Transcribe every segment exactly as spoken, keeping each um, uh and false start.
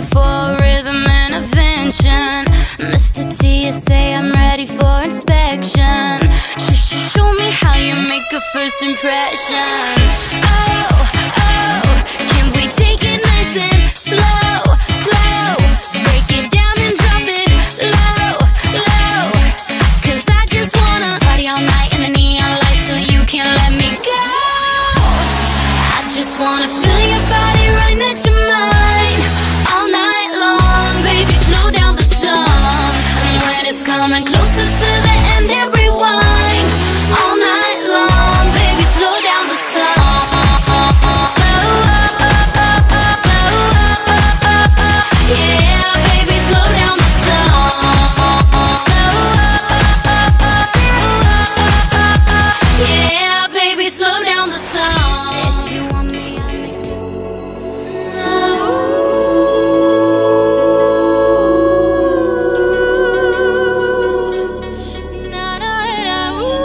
for rhythm intervention. Mister T, you say I'm ready for inspection. Sh sh show me how you make a first impression. Oh, oh, can we take it nice and slow, slow? Break it down and drop it low, low. Cause I just wanna party all night in the neon lights till you can't let me go. I just wanna feel your body right next to mine all night long. Baby, slow down the song, and when it's coming closer to the end, then rewind all night long. Baby, slow down the song. Yeah, baby, slow down the song. Yeah, baby, slow down the song. If you want me, I'll mix it. Na, na, na, ooh.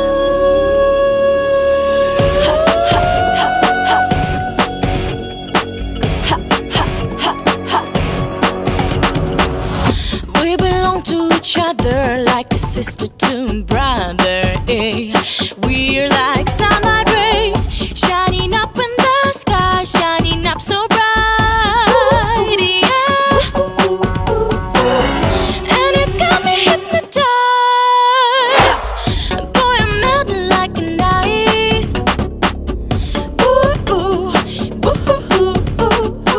We belong to each other like a sister to brother, eh? We're like sunlight rays shining up in the sky, shining up so bright, yeah. And you got me hypnotized, boy, I'm melting like an ice. Ooh, ooh, ooh, ooh, ooh,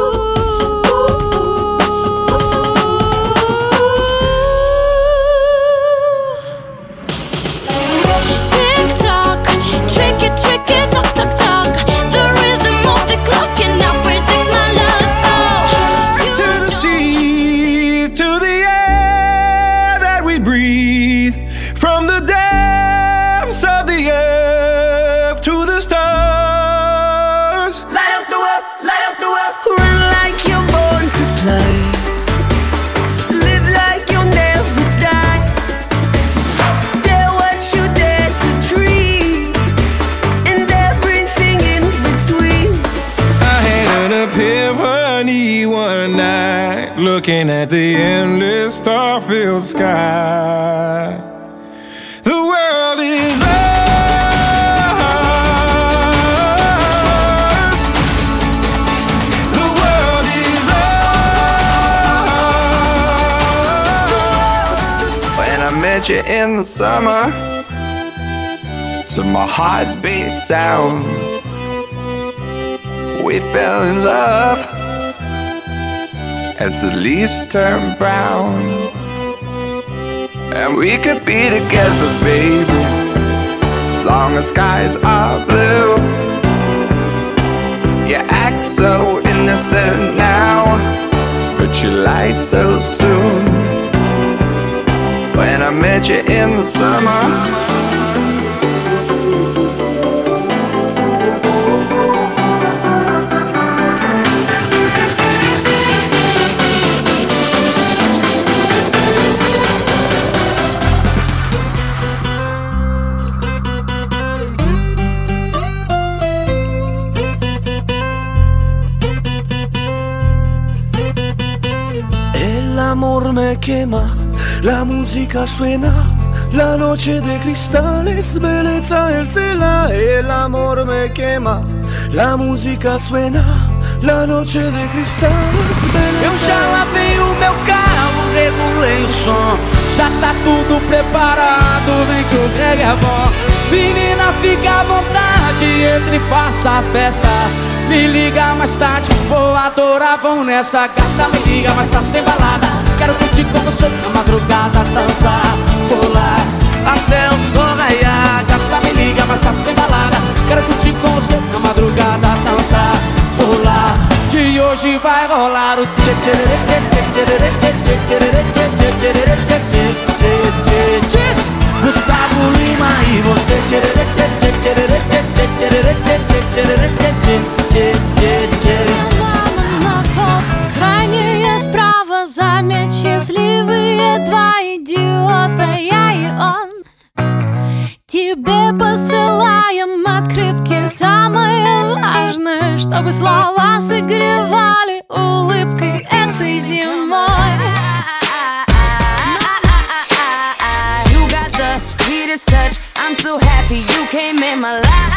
Tick tock, trick it, trick it, talk, talk, talk. The rhythm of the clock cannot predict my love. To the sea, to the air that we breathe, from the depths of the earth to the stars. Light up the world, light up the world. Run like you're born to fly. Live like you'll never die. Dare what you dare to dream, and everything in between. I had an epiphany one night, looking at the endless star-filled sky. The world is ours. The world is ours. When I met you in the summer, to my heartbeat sound, we fell in love as the leaves turn brown. And we could be together, baby, as long as skies are blue. You act so innocent now, but you lied so soon. When I met you in the summer, El amor me quema, la música suena, la noche de cristales, belleza el cela. El amor me quema, la música suena, la noche de cristales, belleza. Eu já lavei o meu carro, regulei o som, já tá tudo preparado, vem que o Greg é bom. Menina, fica à vontade, entre e faça a festa. Me liga mais tarde, vou adorar, vão nessa gata. Me liga mais tarde, tem balada. Quero curtir com você na madrugada, dançar, pular até o sol raiar. Gata, me liga mais tarde, tem balada. Quero curtir com você na madrugada, dançar, pular. Que hoje vai rolar o tchê tchê tchê tchê tchê tchê tchê tchê tchê tchê tchê tchê. Gustavo Lima e você. Tchê tchê tchê tchê tchê tchê tchê tchê tchê tchê tchê. Крайняя справа, заметь, счастливые два идиота, я и он. Тебе посылаем открытки, самое важное, чтобы слова согревали улыбкой этой зимы. my life.